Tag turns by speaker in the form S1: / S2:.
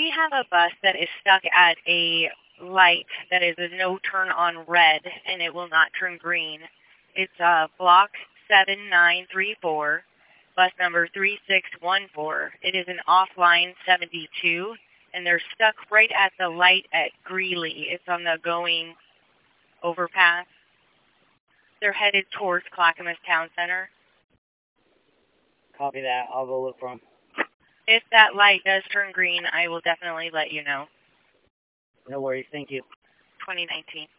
S1: we have a bus that is stuck at a light that is a no turn on red and it will not turn green. It's block 7934, bus number 3614. It is an offline 72, and they're stuck right at the light at Greeley. It's on the going overpass. They're headed towards Clackamas Town Center.
S2: Copy that. I'll go look for them.
S1: If that light does turn green, I will definitely let you know.
S2: No worries. Thank you.
S1: 2019.